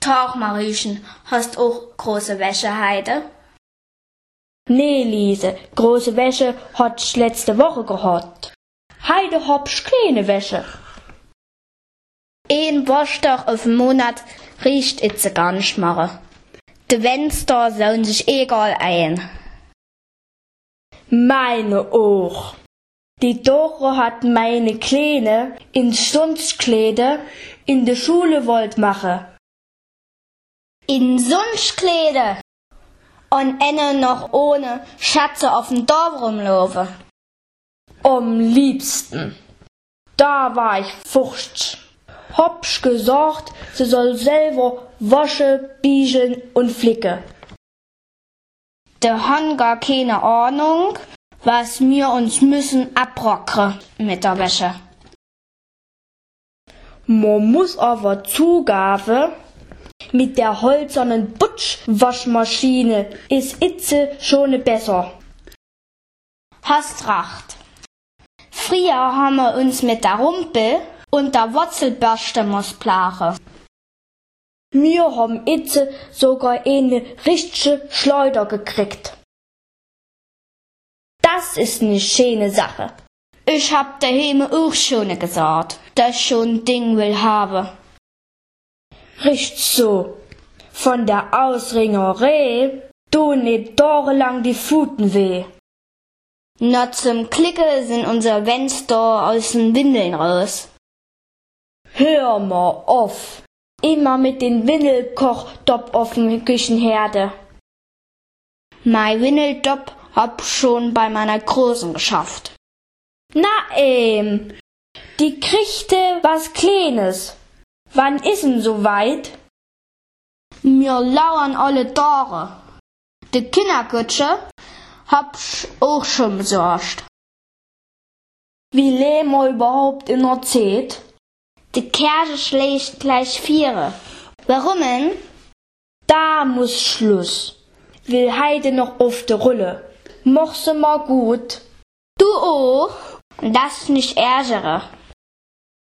Tag, Mariechen, hast auch große Wäscheheide? Nee, Lise, große Wäsche hat ich letzte Woche gehabt. Heide hab ich kleine Wäsche. Ein Waschtag auf den Monat riecht itze gar nicht mehr. Die Fenster sollen sich egal ein. Meine auch. Die Dore hat meine Kleine ins Stunskleide in der Schule wollt machen. In Sundskleide? Und enne noch ohne Schatze auf dem Dorf rumlaufen. Am liebsten. Da war ich furcht. Hab's gesagt, sie soll selber waschen, biegeln und flicken. Der han gar keine Ahnung, was wir uns müssen abrocken mit der Wäsche. Man muss aber zugeben, mit der holzernen Butschwaschmaschine ist itze schon besser. Hast recht. Früher haben wir uns mit der Rumpel und der Wurzelbürste muss plagen. Wir haben itze sogar eine richtige Schleuder gekriegt. Das ist ne schöne Sache. Ich hab daheim auch schon gesagt, dass ich schon ein Ding will haben. Richtig so. Von der Ausringerei tun nicht tagelang die Pfoten weh. Na zum Klicke sind unsere Fenster aus den Windeln raus. Hör mal auf. Immer mit den Windelkochtopf auf dem Küchenherde. Mein Windeltopf hab schon bei meiner Großen geschafft. Na die kriegte was Kleines. Wann ist denn so weit? Mir lauern alle Tore. Die Kinderkutsche hab ich auch schon besorgt. Wie leben wir überhaupt in der Zeit? Die Kirche schlägt gleich 4. Warum denn? Da muss Schluss. Will heide noch auf de Rulle. Mach's mal gut. Du auch? Das nicht ärgere.